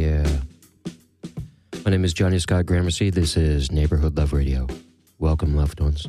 Yeah. My name is Johnny Scott Gramercy. This is Neighborhood Love Radio. Welcome, loved ones.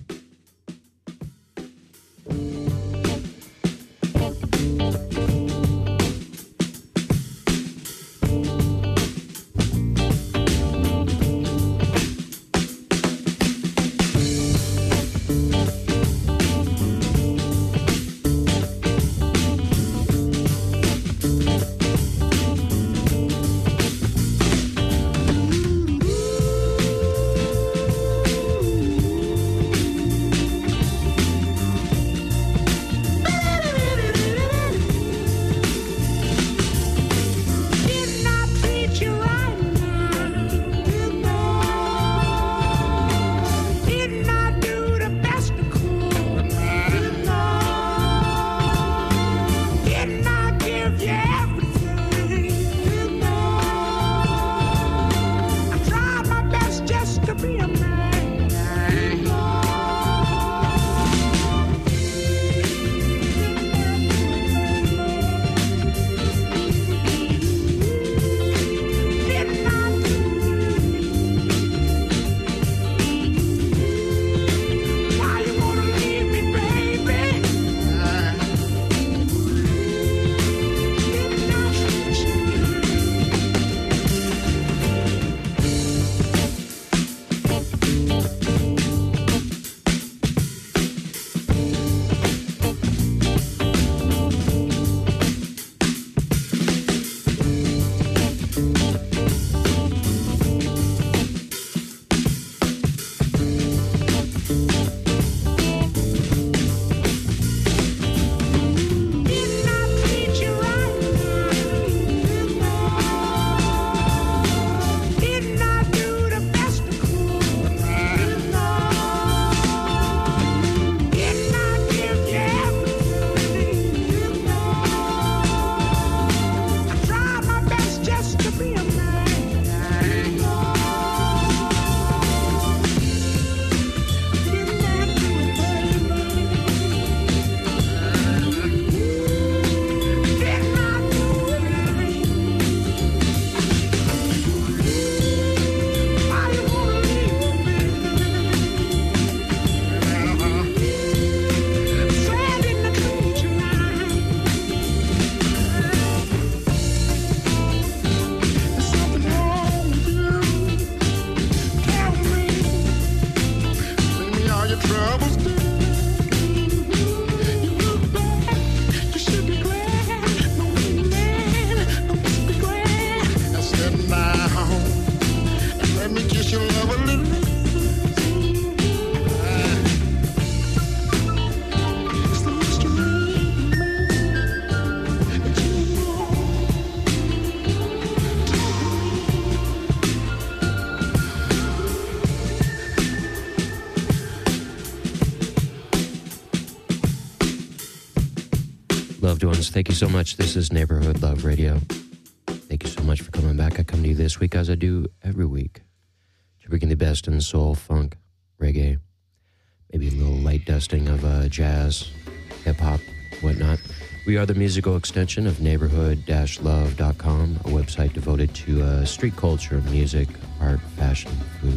Loved ones, thank you so much. This is Neighborhood Love Radio. Thank you so much for coming back. I come to you this week as I do every week to bring you the best in soul, funk, reggae, maybe a little light dusting of jazz, hip-hop, whatnot. We are the musical extension of neighborhood-love.com, a website devoted to street culture, music, art, fashion, food,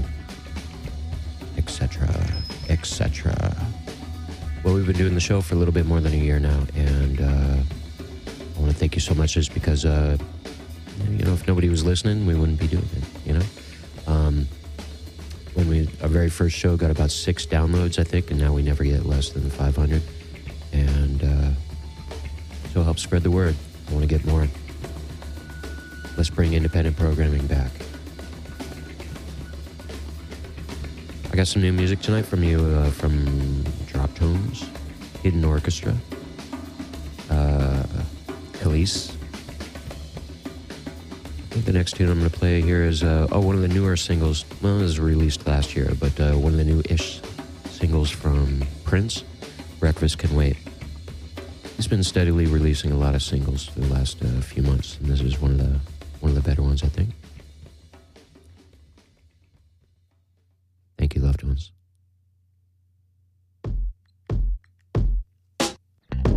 etc., etc. Well, we've been doing the show for a little bit more than a year now, and I want to thank you so much just because, if nobody was listening, we wouldn't be doing it, When our very first show got about 6 downloads, I think, and now we never get less than 500, and so help spread the word. I want to get more. Let's bring independent programming back. I got some new music tonight from you, from Drop Tones, Hidden Orchestra, Khalees. I think the next tune I'm going to play here is, one of the newer singles. Well, it was released last year, but one of the new-ish singles from Prince, Breakfast Can Wait. He's been steadily releasing a lot of singles for the last few months, and this is one of the better ones, I think. Thank you, loved ones.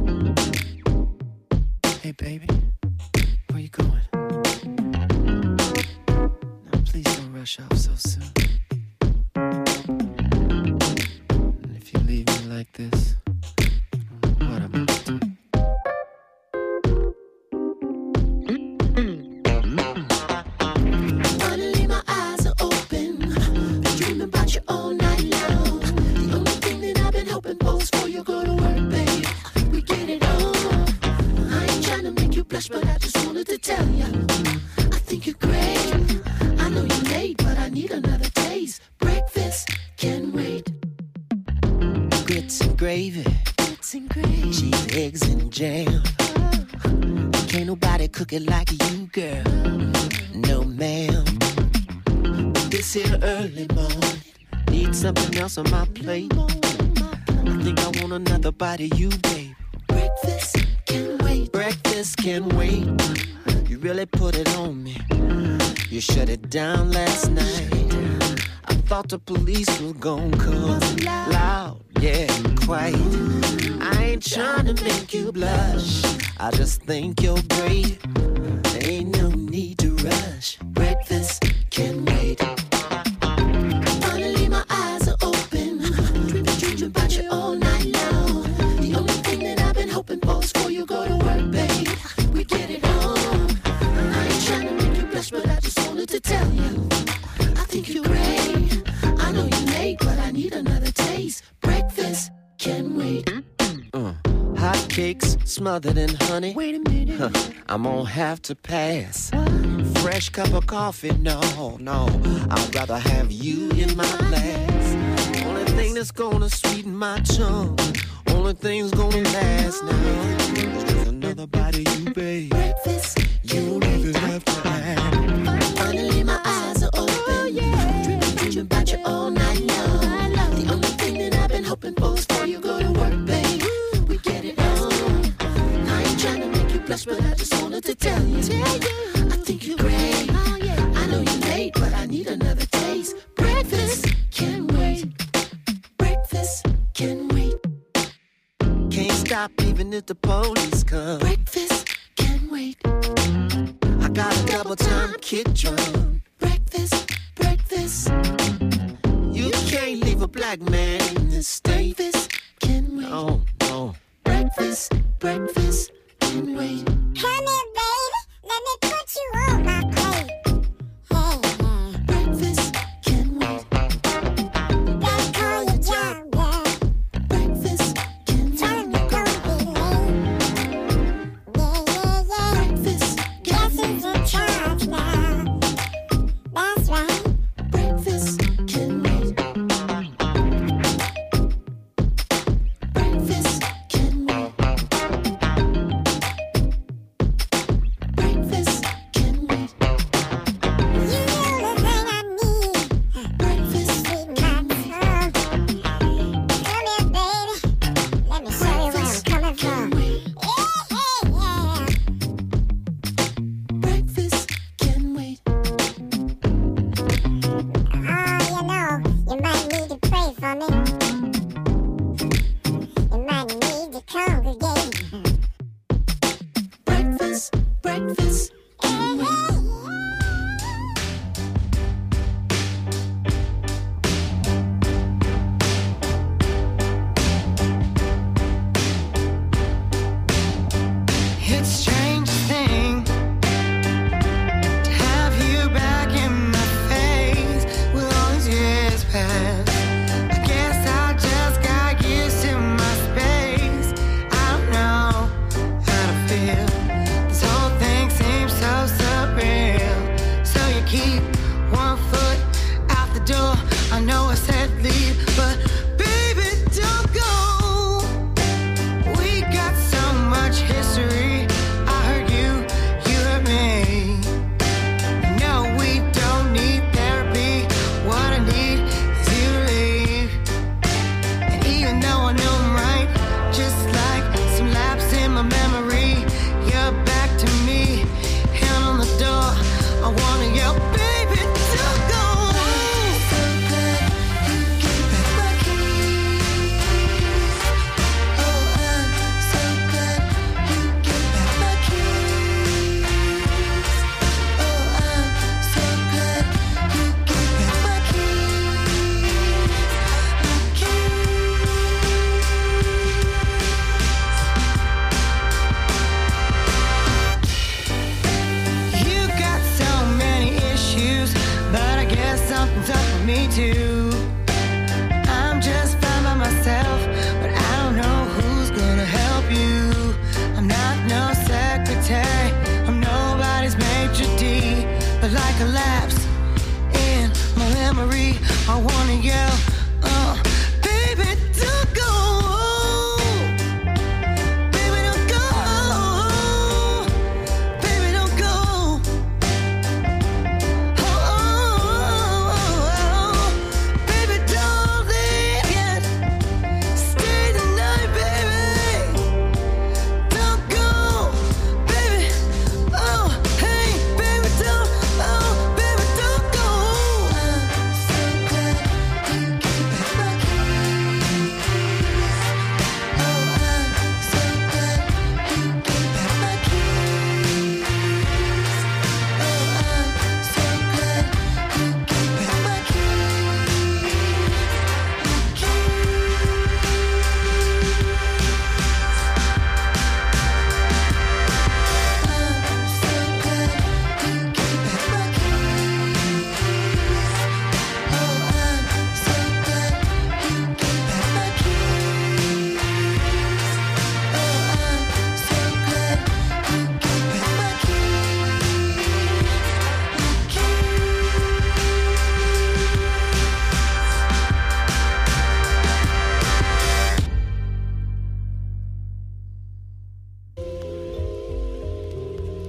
Hey, baby, where you going? rush off so soon. And if you leave me like this, what am I gonna do? Finally my eyes are open. Been dreaming about you all night long. The only thing that I've been hoping for is for you to go to work, babe. We get it on. I ain't trying to make you blush, but I just wanted to tell you, I think you're great. I know you're late, but I need another taste. Breakfast can wait. Grits and gravy, Grits and gravy, cheese, eggs, and jam. Can't nobody cook it like you, girl. No, ma'am. But this here early morning, need something else on my plate. I think I want another bite of you, babe. breakfast can wait. Breakfast can wait. You really put it on me. You shut it down last night. I thought the police was gonna come. Loud, yeah, quiet. I ain't trying to make you blush. I just think you're great. There ain't no need to rush. Breakfast can wait. Finally my eyes are open. Dreaming about you all night long. The only thing that I've been hoping for is for you to go to work, babe. We get it on. I ain't trying to make you blush, but I just wanted to tell you, I think you're great. I know you're late, but I need another taste. Breakfast can wait. Hot cakes smothered in honey. Wait a minute. I'm gonna have to pass. Fresh cup of coffee, no. I'd rather have you in my glass. Only thing that's gonna sweeten my tongue, only thing's gonna last now is just another bite of you, babe. Breakfast You don't even have to ask. Finally my eyes are open. Dreaming about you all night long. The only thing that I've been hoping for is for you to go to work, babe. We get it on. I ain't trying to make you blush, but I just wanted to tell you, I think you're great. I know you're late, but I need another taste. Breakfast can wait. Breakfast can wait. Can't stop even if the police come. Breakfast can wait. I got a double time kick drum. Breakfast, breakfast, You can't leave a black man in this state. breakfast can wait. No, no. Breakfast, breakfast can wait. Come here, baby. Let me put you on my plate. Hey, Breakfast can wait. they call you John, girl. Breakfast can Tell wait. him you're gonna be late. Yeah. Breakfast Guess can who's wait. in charge now? That's right. Breakfast can wait. Breakfast can wait.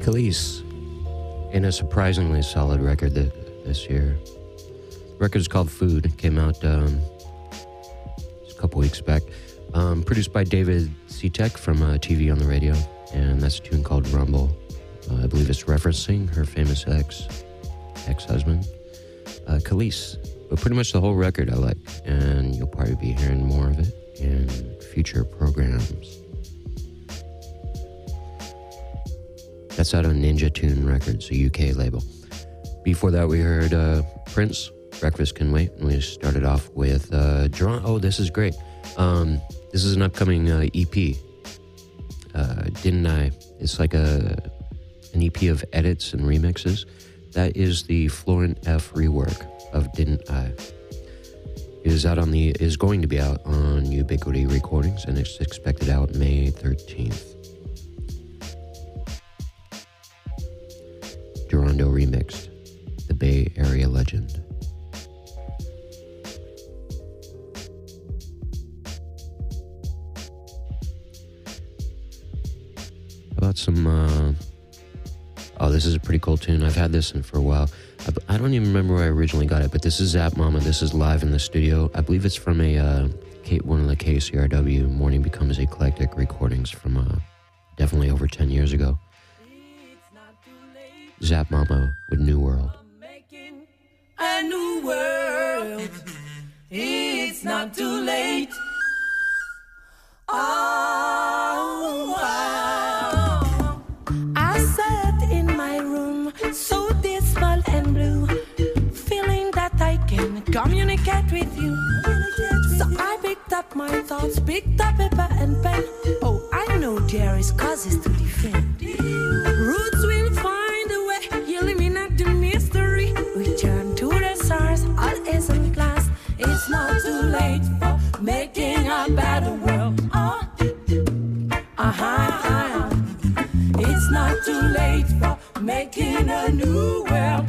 Khalees, in a surprisingly solid record this year. The record's called Food. It came out just a couple weeks back. Produced by David Sitek from TV on the Radio, and that's a tune called Rumble. I believe it's referencing her famous ex-husband, Khalees. But pretty much the whole record I like, and you'll probably be hearing more of it in future programs. That's out on Ninja Tune Records, a UK label. Before that, we heard Prince, Breakfast Can Wait, and we started off with Geron. Oh, this is great. This is an upcoming EP. Didn't I? It's like an EP of edits and remixes. That is the Florent F. rework of Didn't I. It is is going to be out on Ubiquity Recordings, and it's expected out May 13th. Gerondo remixed, the Bay Area legend. How about some, oh, this is a pretty cool tune. I've had this in for a while. I don't even remember where I originally got it, but this is Zap Mama. This is live in the studio. I believe it's from one of the KCRW Morning Becomes Eclectic recordings from definitely over 10 years ago. Zap Mama with New World. Making a new world. It's not too late. Oh, wow. I sat in my room, so dismal and blue, feeling that I can communicate with you. So I picked up my thoughts, picked up paper and pen. Oh, I know there is causes to defend. Roots will find a way, you eliminate the mystery. Return to the source, all isn't last. It's not too late for making a better world. It's not too late for making a new world.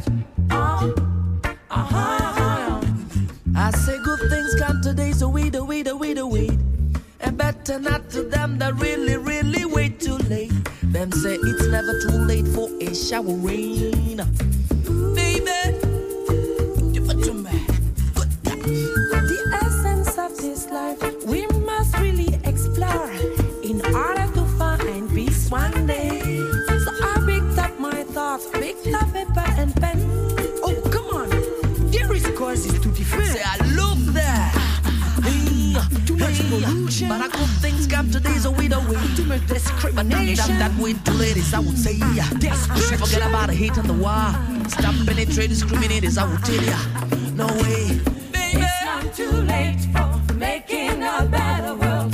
I say good things come today, so we do wait. And better not to them that really wait too late. Them say it's never too late for a shower rain. Baby, you put your man. The essence of this life we must really explore in order to find peace one day. So I picked up my thoughts, picked up paper and pen. Oh, come on, there is causes to defend. Say I look there. Too much pollution. But I good things come today, so we don't wait. Too much discrimination. That way to ladies, I would say, yeah. Forget about the hate and the war. Stop penetrating discriminators, I would tell ya. No way. Baby. It's not too late for making a better world.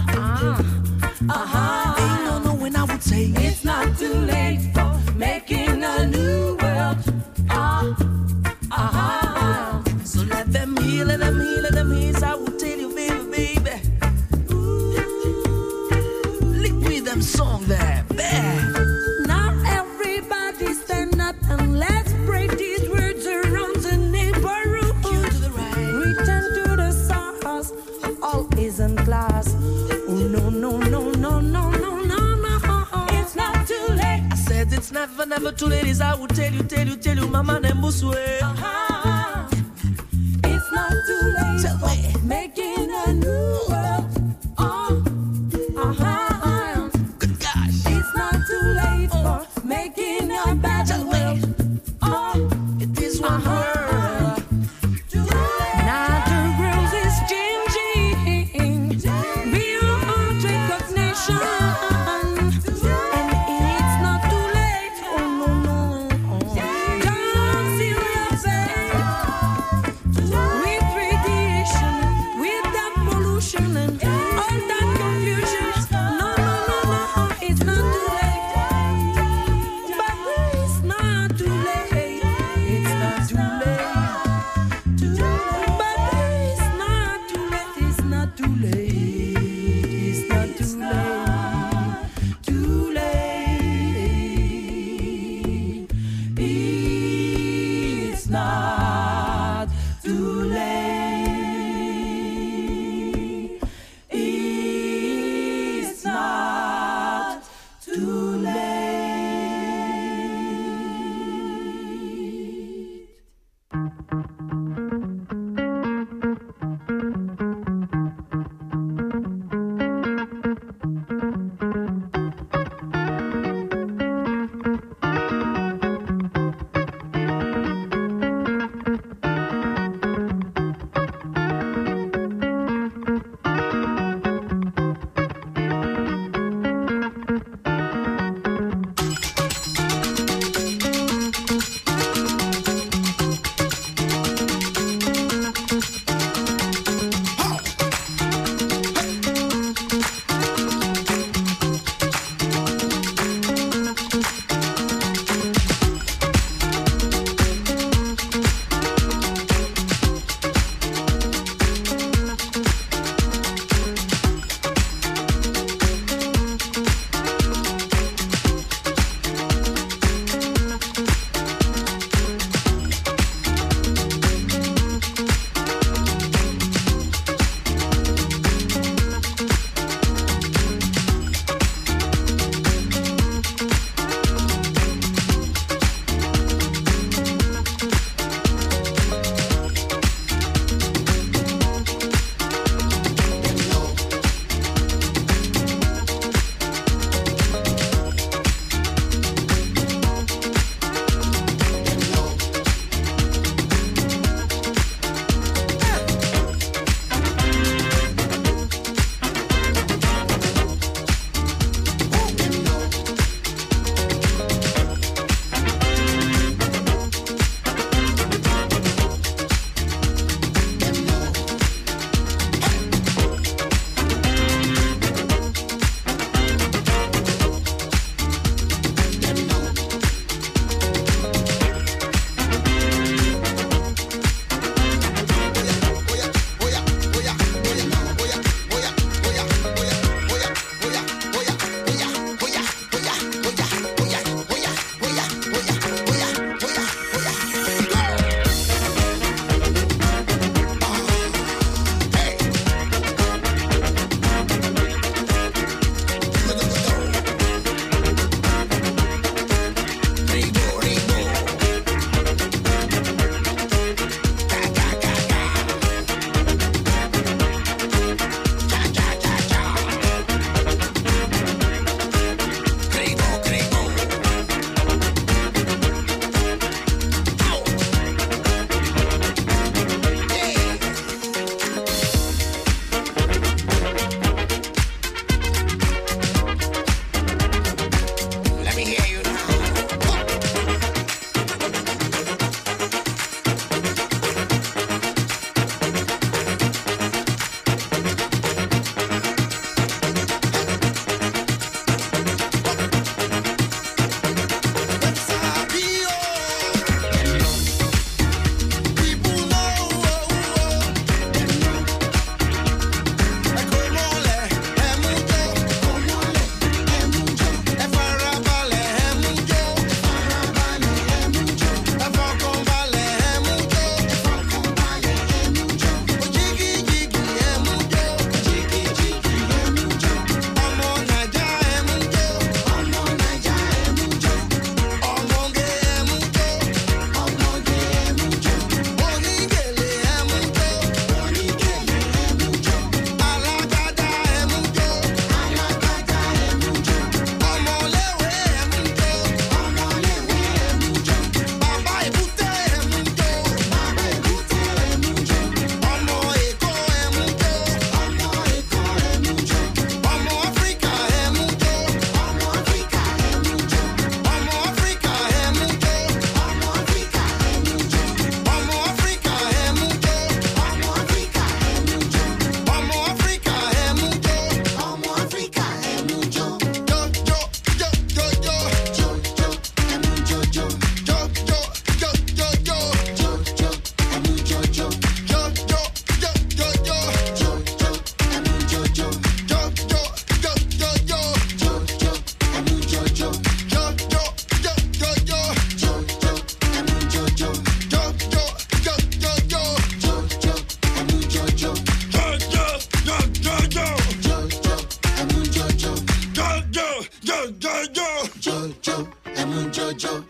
Ain't no when I would say it's not too late for making a new world. So let them heal, let them heal, let them heal. I will tell you, baby. Lick me them song there, bad. Now everybody stand up and let's break these words around the neighborhood. To the right. Return to the source, all isn't glass. Oh no. It's not too late. I said it's never too late. Is I will tell you, mama them buswe. It's not too late. Tell me. Making a new world. Good gosh. It's not too late for making a better world. It is one world. Now the world is changing beyond recognition. And it's not too late. Oh no. Don't seal your fate with radiation, with Joe.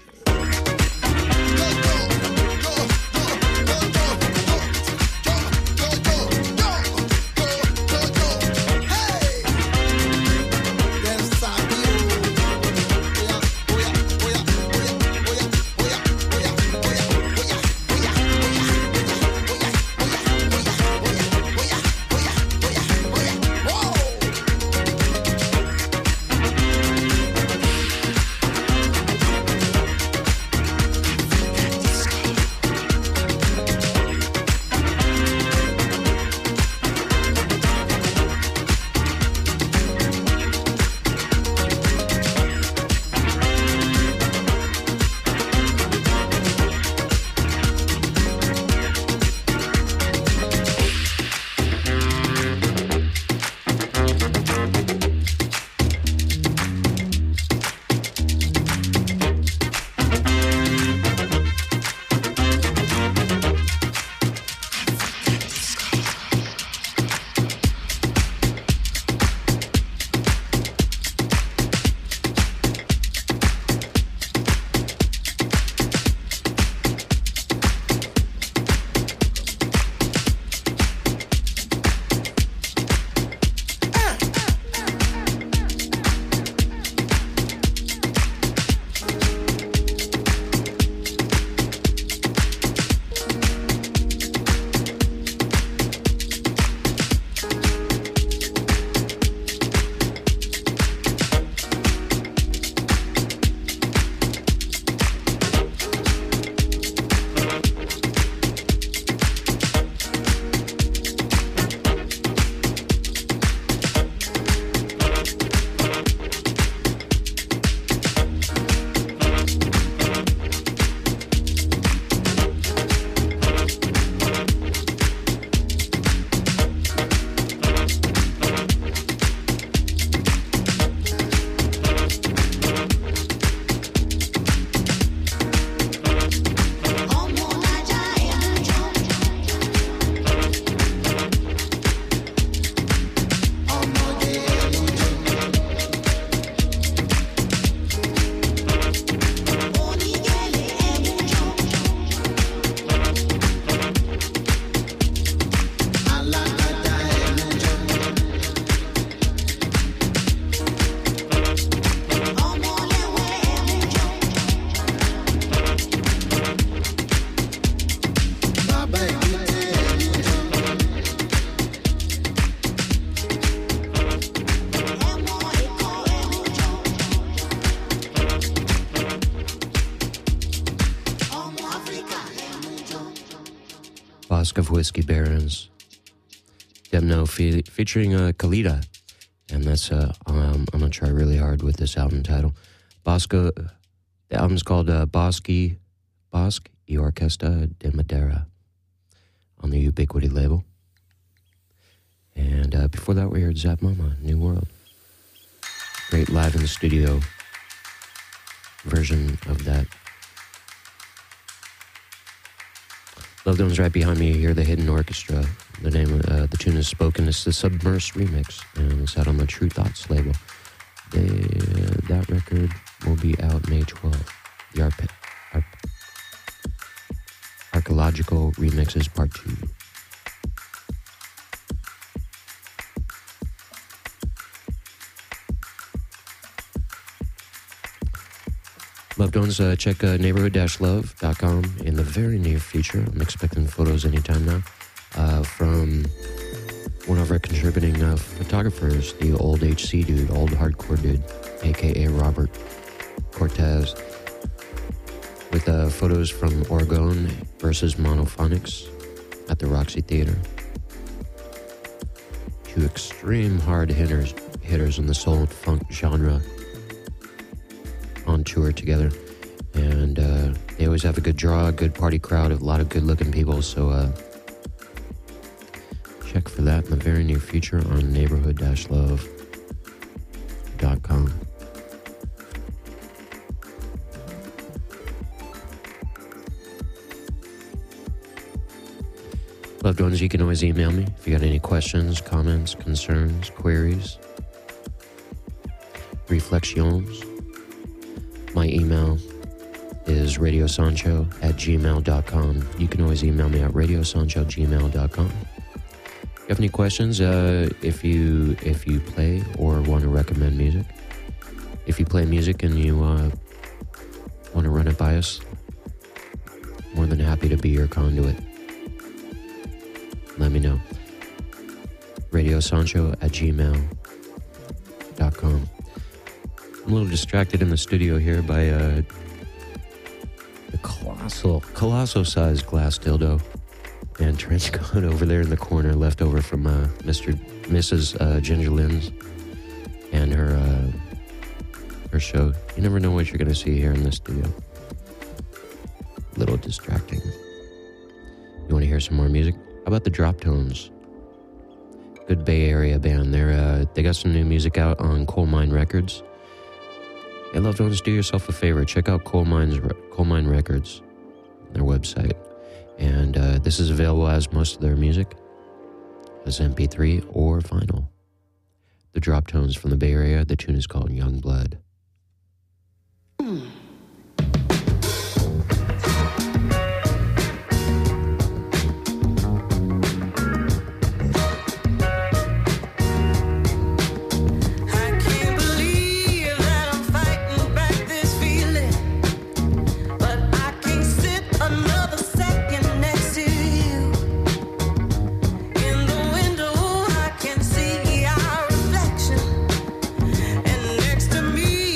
Bosque of Whiskey Barons. Demno featuring Khalida. And that's, I'm going to try really hard with this album title. The album's called Bosque y Orquesta de Madera on the Ubiquity label. And before that, we heard Zap Mama, New World. Great live in the studio version of that. Loved Ones right behind me. You hear the Hidden Orchestra. The name of the tune is Spoken. It's the Submerse remix, and it's out on the True Thoughts label. That record will be out May 12th. The Archaeological Remixes Part 2. Loved Ones, check neighborhood-love.com in the very near future. I'm expecting photos anytime now from one of our contributing photographers, the old HC dude, old hardcore dude, a.k.a. Robert Cortez, with photos from Oregon versus Monophonics at the Roxy Theater. Two extreme hard hitters in the soul and funk genre on tour together, and they always have a good draw, a good party crowd, a lot of good looking people, so check for that in the very near future on neighborhood-love.com. Loved Ones, you can always email me if you got any questions, comments, concerns, queries, reflections. My email is radiosancho@gmail.com. You can always email me at radiosancho@gmail.com. If you have any questions, if you play or want to recommend music, if you play music and you want to run it by us, more than happy to be your conduit. Let me know. radiosancho@gmail.com. I'm a little distracted in the studio here by the colossal-sized glass dildo and trench coat over there in the corner, left over from Mrs. Ginger Lynn's and her show. You never know what you're going to see here in the studio. A little distracting. You want to hear some more music? How about the Drop Tones? Good Bay Area band. They got some new music out on Coal Mine Records. Hey, loved ones, do yourself a favor. Check out Coal Mine Records, their website. And this is available as most of their music, as MP3 or vinyl. The Drop Tones from the Bay Area. The tune is called Young Blood. Me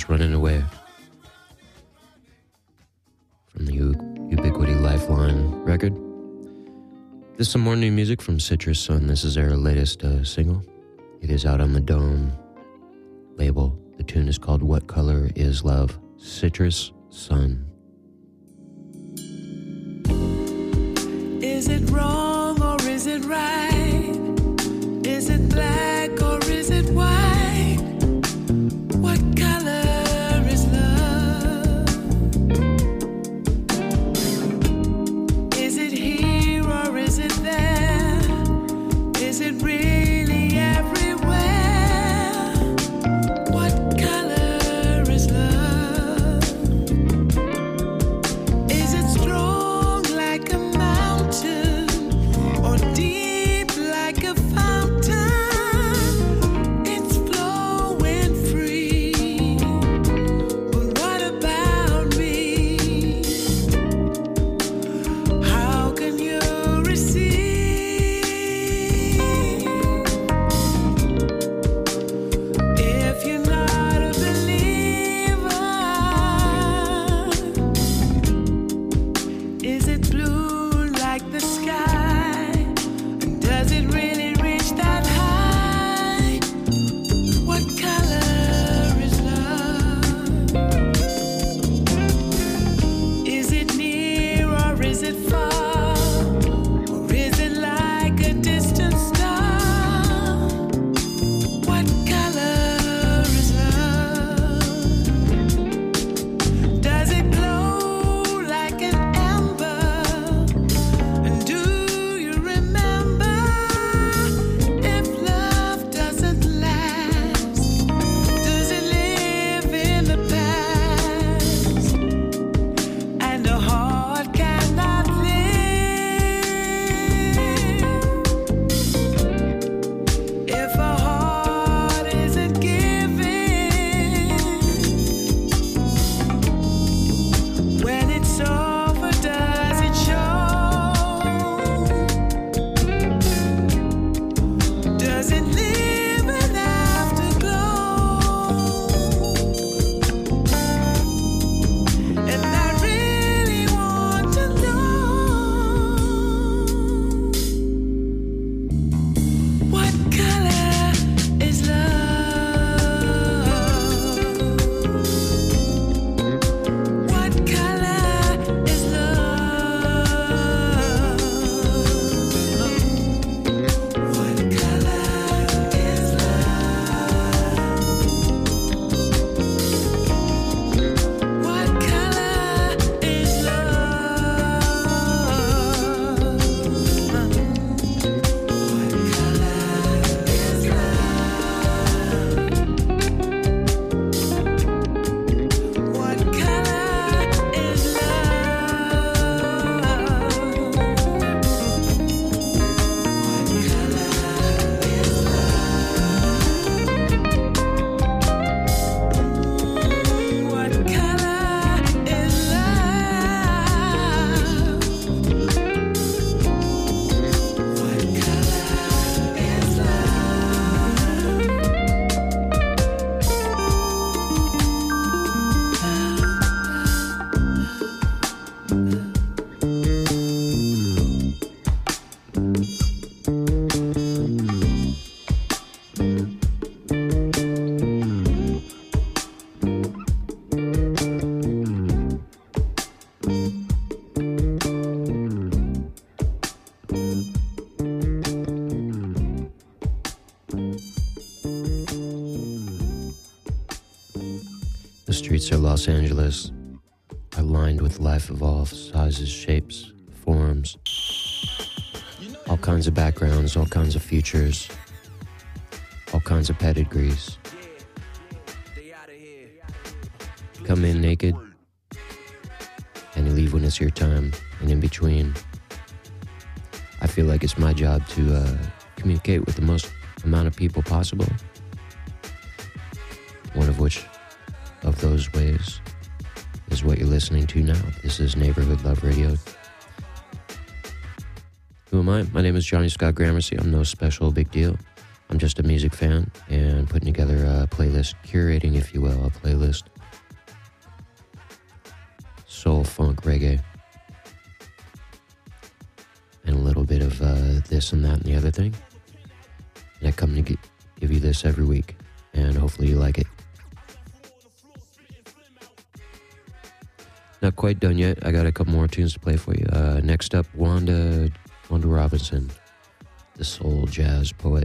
Citrus Running Away from the Ubiquity Lifeline record. This is some more new music from Citrus Sun. This is their latest single. It is out on the Dome label. The tune is called What Color Is Love? Citrus Sun. Is it wrong or is it right? Is it black or is it white? What color is love? Is it here or is it there? Is it really everywhere? What color is love? Is it strong like a mountain or deep like a fountain? It's flowing free. But what about me? How can you receive if you're not a believer? Is it blue like the sky? And does it really reach that high? What color is love? Is it near or is it far? Or is it like a distant star? What color is love? Does it glow like an ember? And do you remember if love doesn't last? Does it live in the past? And a heart cannot live if a heart isn't giving. When it's over, does it show? Does it live an afterglow? And I really want to know, what color is love? What color is love? What color is love? What color is love? What color is What color is love? What color is The streets of Los Angeles are lined with life of all sizes, shapes, forms, all kinds of backgrounds, all kinds of futures, all kinds of pedigrees. Come in naked and you leave when it's your time, and in between. I feel like it's my job to communicate with the most amount of people possible. One of which of those ways is what you're listening to now. This is Neighborhood Love Radio. Who am I? My name is Johnny Scott Gramercy. I'm no special big deal. I'm just a music fan and putting together a playlist, curating, if you will, a playlist soul, funk, reggae, and a little bit of this and that and the other thing. And I come to give you this every week, and hopefully you like it. Not quite done yet. I got a couple more tunes to play for you. Next up, Wanda Robinson, the soul jazz poet.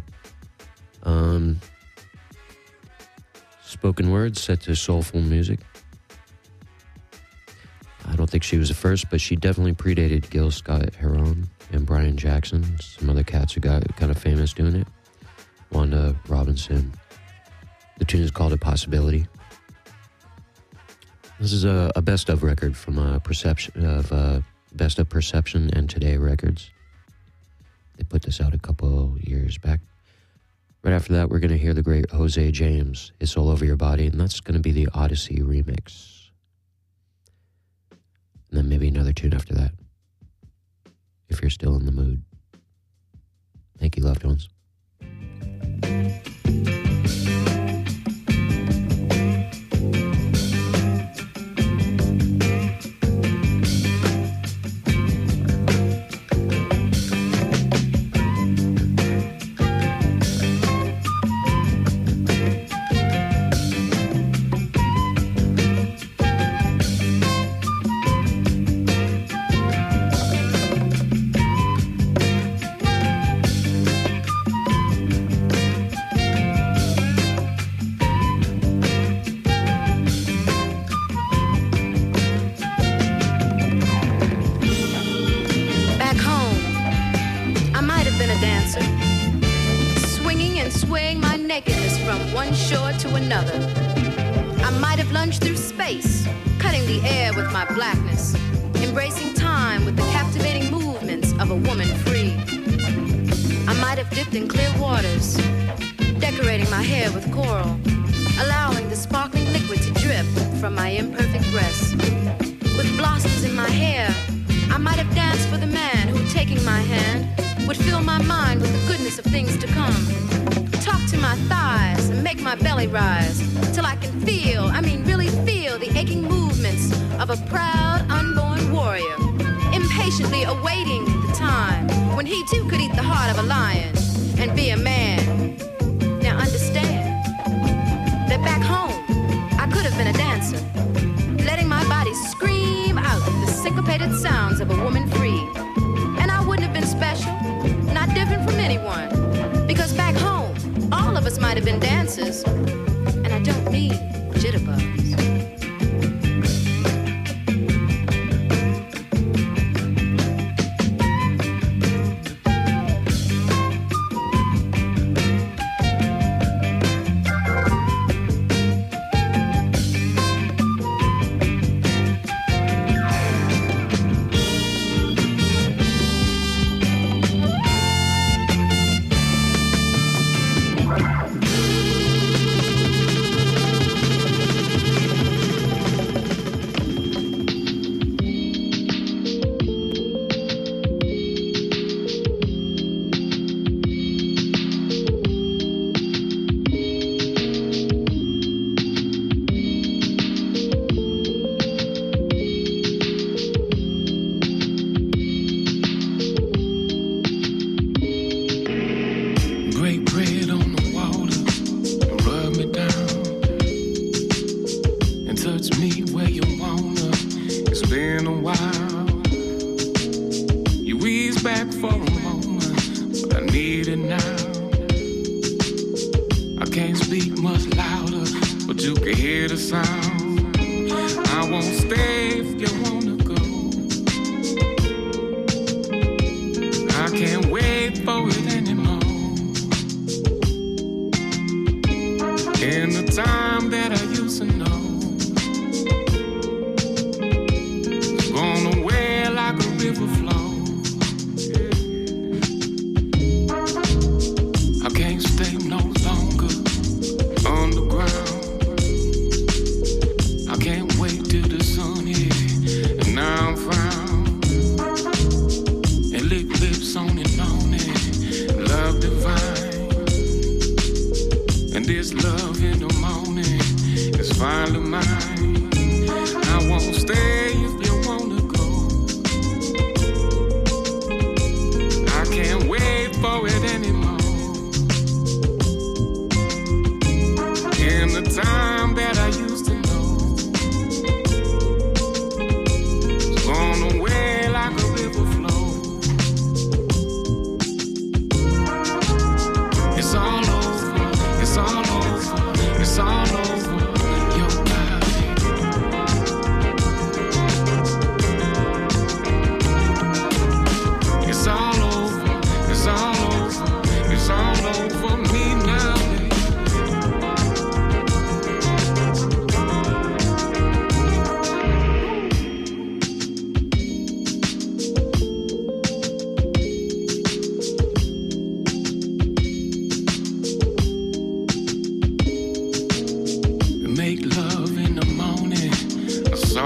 Spoken words set to soulful music. I don't think she was the first, but she definitely predated Gil Scott-Heron and Brian Jackson. Some other cats who got kind of famous doing it. Wanda Robinson. The tune is called A Possibility. This is a best of record from Best of Perception and Today Records. They put this out a couple years back. Right after that, we're going to hear the great Jose James, It's All Over Your Body, and that's going to be the Odyssey remix. And then maybe another tune after that, if you're still in the mood. Thank you, loved ones.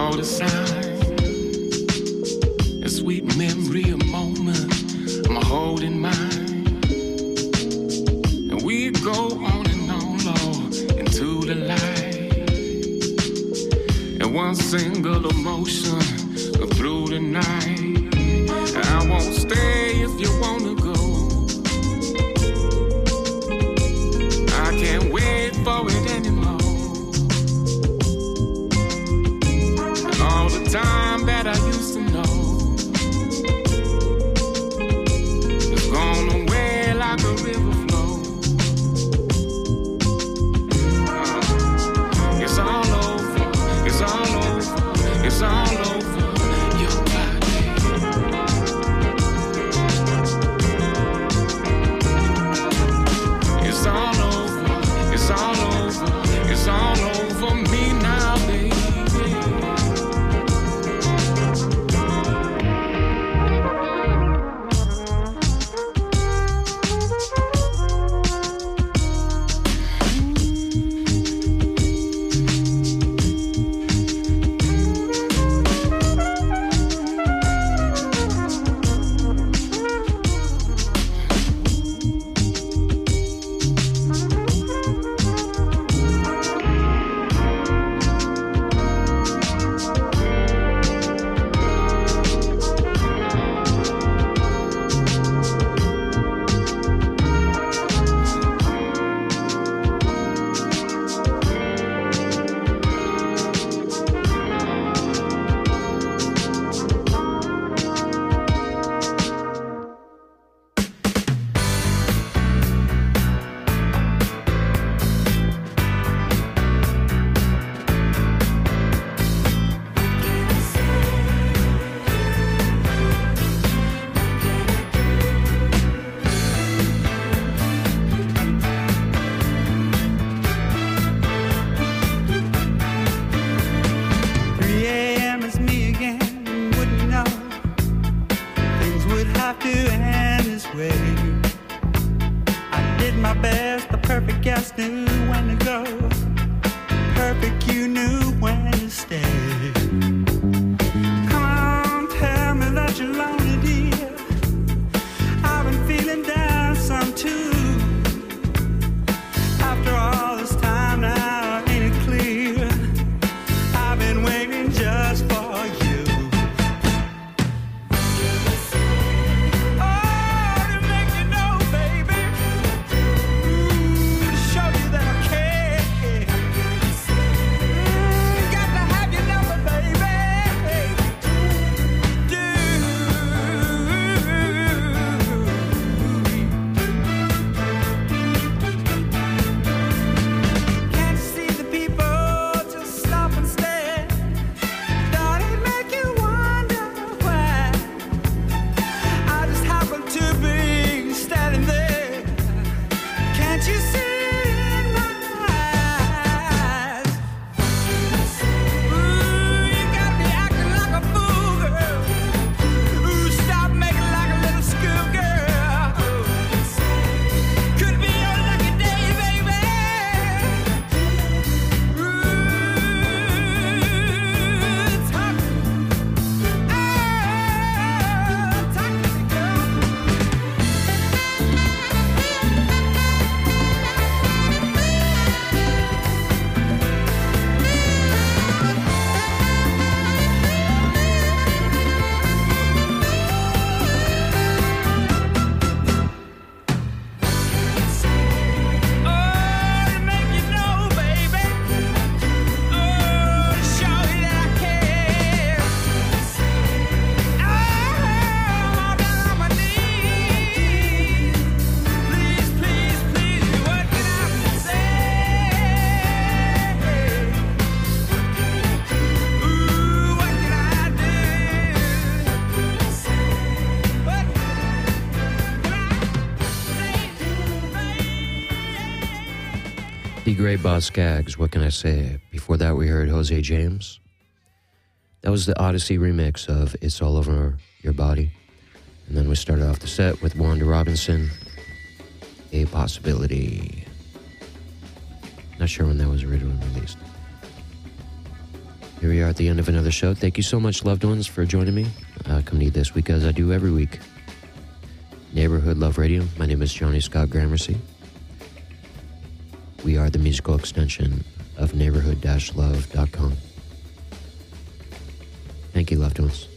all the signs, a sweet memory, a moment I'm holding mine. And we go on and on, Lord, into the light. And one single emotion through the night. I won't stay if you wanna go. I can't wait for it anymore. All the time that I used to know is gone away like a river flow. It's all over, it's all over, it's all over your body. It's all over, it's all over, it's all over me now, baby. Gray Boss Skaggs, what can I say? Before that, we heard Jose James. That was the Odyssey remix of It's All Over Your Body. And then we started off the set with Wanda Robinson, A Possibility. Not sure when that was originally released. Here we are at the end of another show. Thank you so much, loved ones, for joining me. Come to you this week as I do every week. Neighborhood Love Radio. My name is Johnny Scott Gramercy. We are the musical extension of neighborhood-love.com. Thank you, loved ones.